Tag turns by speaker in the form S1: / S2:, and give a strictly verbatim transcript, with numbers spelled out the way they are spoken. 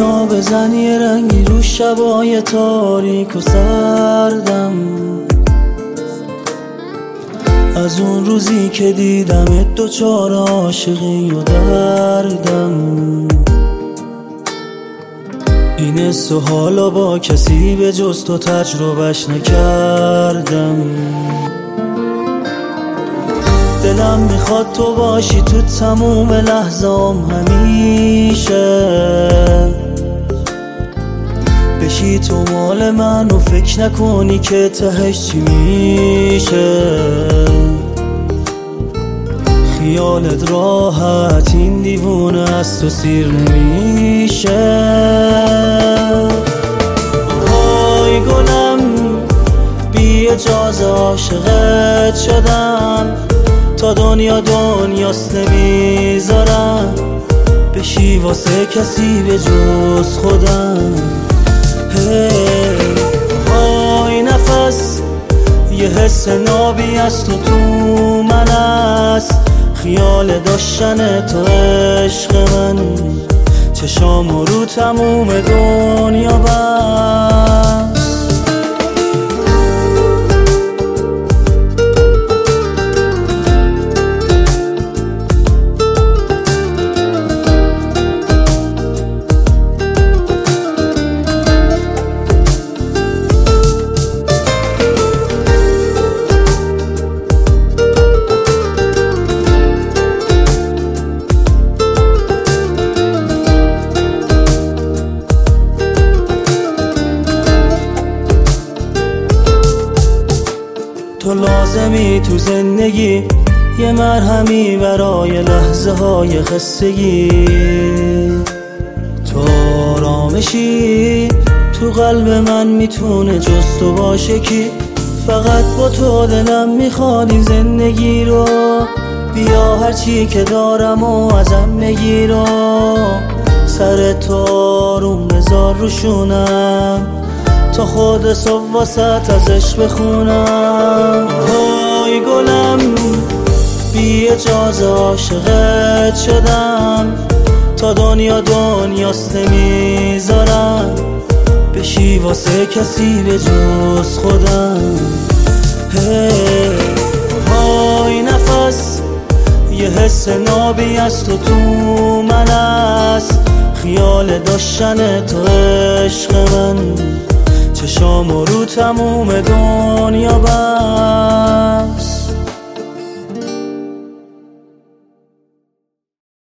S1: دنیا بزن یه رنگی رو شبای تاریک و سردم، از اون روزی که دیدمت دوچار عاشقی و دردم. این حس و حالا با کسی به جز تو تجربهش نکردم. دلم میخواد تو باشی تو تموم لحظام، همیشه بشی تو مال من و فکر نکنی که تهش چی میشه. خیالت راحت این دیوونه از تو سیر نمیشه. وای گلم بی اجازه عاشقت شدم، تا دنیا دنیاست نمیذارم بشی واسه کسی به جز خودم. های نفس یه حس نابی از تو تو من است، خیال داشتن تو عشق من، چشام رو تموم دنیا بس. تو لازمی تو زندگی، یه مرهمی برای لحظه های خستگی. تو آرامشی تو قلب من، میتونه جز تو باشه کی؟ فقط با تو دلم میخواد این زندگی رو، بیا هرچی که دارم و ازم بگیر و سر تو آروم بذار روشونم، تا خود صبح واسط ازش بخونم. های گلم بی اجازه عاشقت شدم، تا دنیا دنیاست نمیذارم بشی واسه کسی به جز خودم. های نفس یه حس نابی از تو تو من است، خیال داشتن تو عشق من، چشام رو تموم دنیا بس.